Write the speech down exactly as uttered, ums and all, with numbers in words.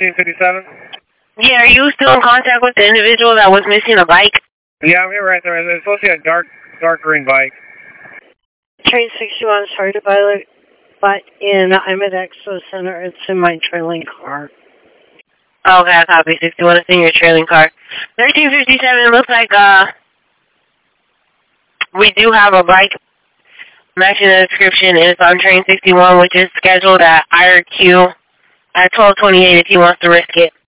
thirteen fifty-seven? Yeah, are you still in contact with the individual that was missing a bike? Yeah, I'm here right there. It's supposed to be a dark, dark green bike. Train sixty-one, sorry to violate, but in, I'm at Expo Center. It's in my trailing car. Okay, I copy. sixty-one, it's in your trailing car. thirteen fifty-seven, looks like, uh, we do have a bike matching the description. It's on train sixty-one, which is scheduled at I R Q at twelve twenty-eight if he wants to risk it.